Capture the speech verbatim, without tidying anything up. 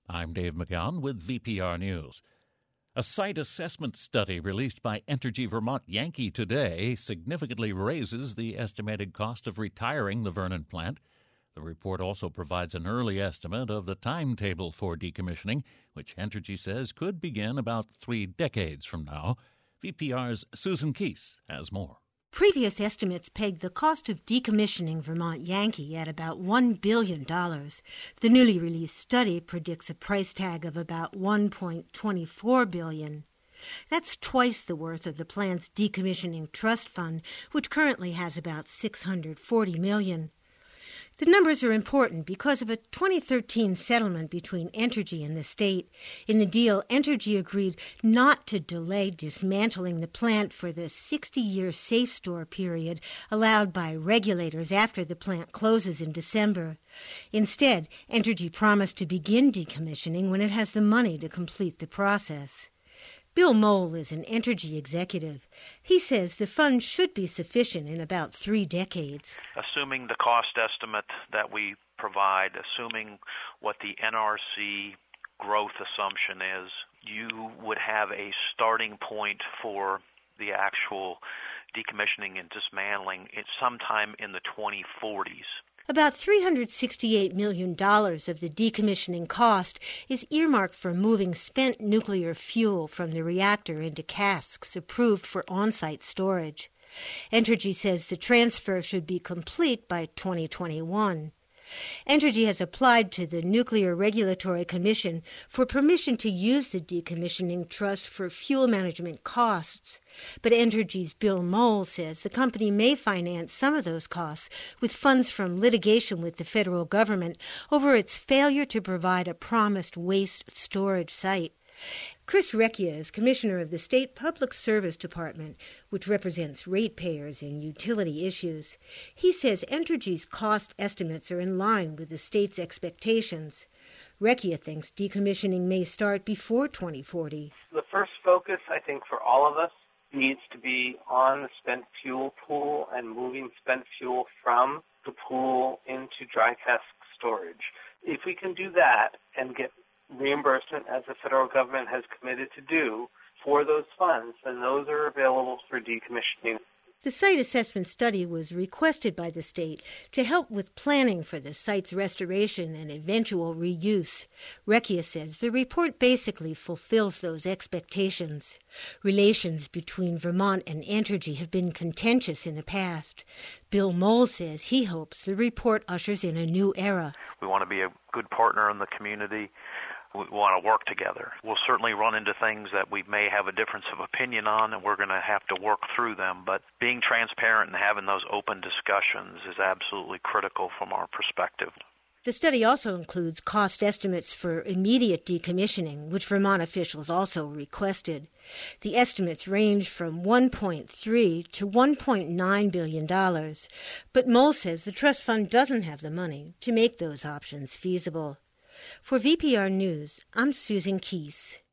I'm Dave McGowan with V P R News. A site assessment study released by Entergy Vermont Yankee today significantly raises the estimated cost of retiring the Vernon plant. The report also provides an early estimate of the timetable for decommissioning, which Entergy says could begin about three decades from now. V P R's Susan Keese has more. Previous estimates pegged the cost of decommissioning Vermont Yankee at about one billion dollars. The newly released study predicts a price tag of about one point two four billion dollars. That's twice the worth of the plant's decommissioning trust fund, which currently has about six hundred forty million dollars. The numbers are important because of a twenty thirteen settlement between Entergy and the state. In the deal, Entergy agreed not to delay dismantling the plant for the sixty-year safe store period allowed by regulators after the plant closes in December. Instead, Entergy promised to begin decommissioning when it has the money to complete the process. Bill Mole is an Entergy executive. He says the fund should be sufficient in about three decades. Assuming the cost estimate that we provide, assuming what the N R C growth assumption is, you would have a starting point for the actual decommissioning and dismantling at sometime in the twenty forties. About three hundred sixty-eight million dollars of the decommissioning cost is earmarked for moving spent nuclear fuel from the reactor into casks approved for on-site storage. Entergy says the transfer should be complete by twenty twenty-one. Entergy has applied to the Nuclear Regulatory Commission for permission to use the decommissioning trust for fuel management costs. But Entergy's Bill Mole says the company may finance some of those costs with funds from litigation with the federal government over its failure to provide a promised waste storage site. Chris Recchia is commissioner of the State Public Service Department, which represents ratepayers in utility issues. He says Entergy's cost estimates are in line with the state's expectations. Recchia thinks decommissioning may start before twenty forty. The first focus, I think, for all of us needs to be on the spent fuel pool and moving spent fuel from the pool into dry cask storage. If we can do that and get reimbursement, as the federal government has committed to do, for those funds, then those are available for decommissioning. The site assessment study was requested by the state to help with planning for the site's restoration and eventual reuse. Recchia says the report basically fulfills those expectations. Relations between Vermont and Entergy have been contentious in the past. Bill Mole says he hopes the report ushers in a new era. We want to be a good partner in the community. We want to work together. We'll certainly run into things that we may have a difference of opinion on, and we're going to have to work through them. But being transparent and having those open discussions is absolutely critical from our perspective. The study also includes cost estimates for immediate decommissioning, which Vermont officials also requested. The estimates range from one point three to one point nine billion dollars. But Mole says the trust fund doesn't have the money to make those options feasible. For V P R News, I'm Susan Keese.